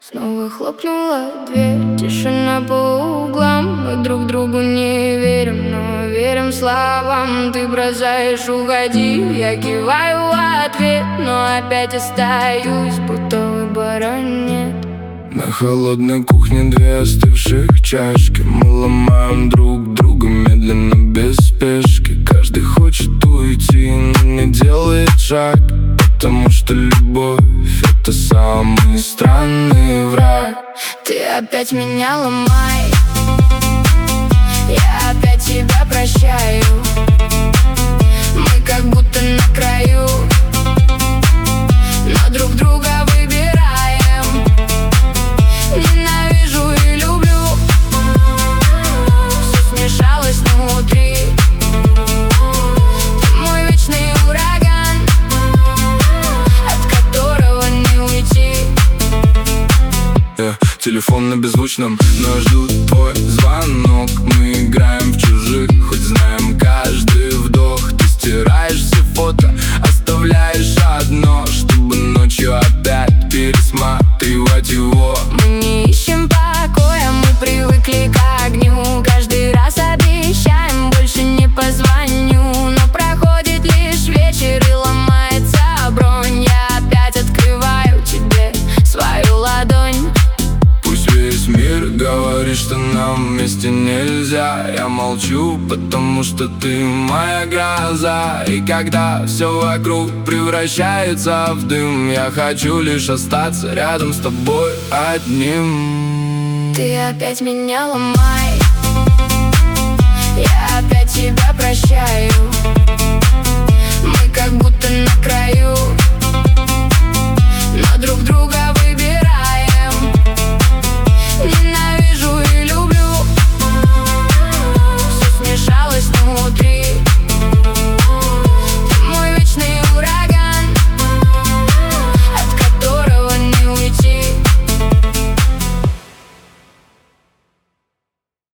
Снова хлопнула дверь, тишина по углам. Мы друг другу не верим, но верим словам. Ты бросаешь, уходи, я киваю в ответ, но опять остаюсь, будто выбора нет. На холодной кухне две остывших чашки. Мы ломаем друг друга медленно, без спешки. Каждый хочет уйти, но не делает шаг, потому что любовь — это самый странный враг. Ты опять меня ломай, я опять тебя прощаю. Мы как будто на краю, но друг друга выбираем. Ненавижу и люблю, все смешалось внутри. Ты мой вечный ураган, от которого не уйти. Телефон на беззвучном, но я жду твой звонок. Мы играем в чужих, хоть знаем каждый вдох. Ты стираешь все фото, оставляешь одно, чтобы ночью опять пересматривать его. Мы не ищем покоя, мы привыкли к огню. Каждый раз обещаем, больше не позвоню. Но проходит лишь вечер и ломается бронь. Я опять открываю тебе свою ладонь. Пусть весь мир говорит, что нам вместе нельзя, я молчу, потому что ты моя гроза. И когда все вокруг превращается в дым, я хочу лишь остаться рядом с тобой одним. Ты опять меня ломай, я опять тебя прощаю. Мы как будто на краю, но друг друга